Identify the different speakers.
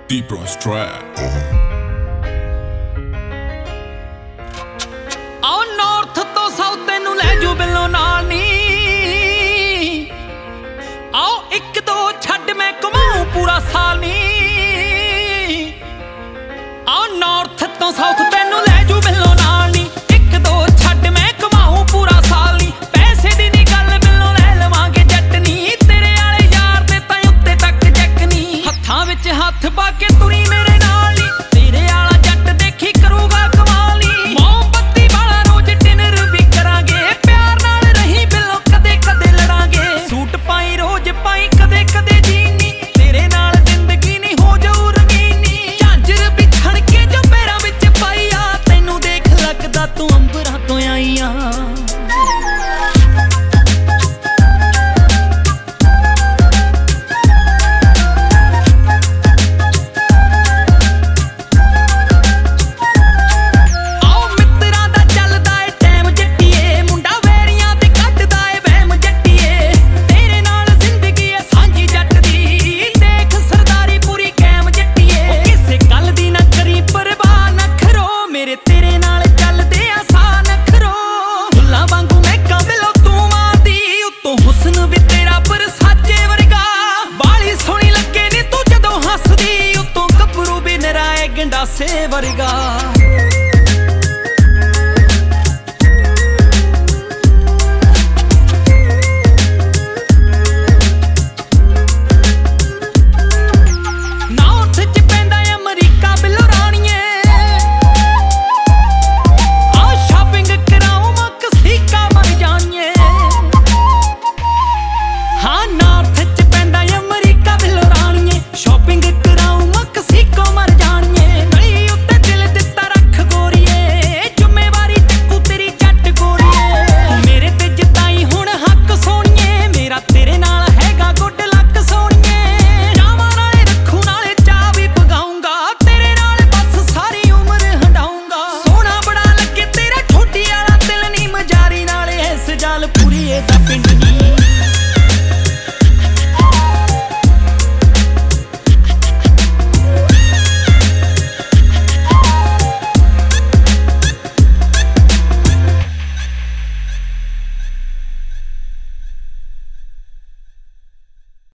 Speaker 1: Deep Ross Trap.
Speaker 2: ਆਓ north ਤੋਂ south ਤੈਨੂੰ ਲੈ ਜੂ ਬਿੱਲੋ ਨਾਲ ਨੀ। ਆਓ ਇੱਕ ਦੋ ਛੱਡ ਮੈਂ ਘੁਮਾਉ ਪੂਰਾ ਸਾਲ ਨੀ। ਆਓ ਨਾਰਥ ਤੋਂ ਸਾਊਥ ਤੈਨੂੰ ਲੈ ਜੂ ਬਿੱਲੋ ਨਾਲ ਨੀ। ਇੱਕ ਦੋ ਛੱਡ ਮੈਂ ਘੁਮਾਉ ਪੂਰਾ ਸਾਲ ਨੀ। ਪੈਸੇ ਦੀ ਨੀ ਗੱਲ ਬਿੱਲੋ ਲੈ ਲਵਾਂਗੇ ਜੱਟ ਨੀ। ਤੇਰੇ ਵਾਲੇ ਯਾਰ ਦੇ ਤਾਂ ਉੱਤੇ ਤੱਕ ਜੱਕ ਨੀ। ਹੱਥਾਂ ਵਿੱਚ ਹੱਥ ਪਾ ਕੇ ਤੁਰੀ ਮੇਰੇ ਨਾਲ ਨੀ। ਤੇਰੇ ਵਾਲਾ ਜੱਟ ਦੇਖੀ ਕਰੂਗਾ ਕਮਾਲ ਨੀ। ਮੋਮਬੱਤੀ ਵਾਲਾ ਰੋਜ਼ ਡਿਨਰ ਵੀ ਕਰਾਂਗੇ। ਪਿਆਰ ਨਾਲ ਰਹੀ ਬਿੱਲੋ ਕਦੇ ਕਦੇ ਲੜਾਂਗੇ। ਸੂਟ ਪਾਈ ਰੋਜ਼ ਪਾਈ ਕਦੇ ਕਦੇ ਜੀਨੀ। ਤੇਰੇ ਨਾਲ ਜ਼ਿੰਦਗੀ ਨੀ ਹੋ ਜਾਊ ਰੰਗੀਨੀ। ਝਾਂਜਰ ਵਿਛੜ ਕੇ ਜੋ ਪੈਰਾਂ ਵਿੱਚ ਪਾਈ ਆ। ਤੈਨੂੰ ਦੇਖ ਲੱਗਦਾ ਤੂੰ ਅੰਬਰਾਂ ਤੋਂ ਆਈ ਆ। ਤੇਰੇ ਨਾਲ ਚੱਲਦੇ ਆ ਸਾਹ ਨਖਰੋ। ਫੁੱਲਾਂ ਵਾਂਗੂ ਮਹਿਕਾਂ ਬਿੱਲੋ ਤੂੰ ਮਾਰਦੀ। ਉੱਤੋਂ ਹੁਸਨ ਵੀ ਤੇਰਾ ਬਰਸਾਚੇ ਵਰਗਾ। ਬਾਲੀ ਸੋਹਣੀ ਲੱਗੇ ਨੀ ਤੂੰ ਜਦੋਂ ਹੱਸਦੀ। ਉੱਤੋਂ ਗੱਭਰੂ ਵੀ ਨਿਰਾਏ ਗੰਡਾਸੇ ਵਰਗਾ।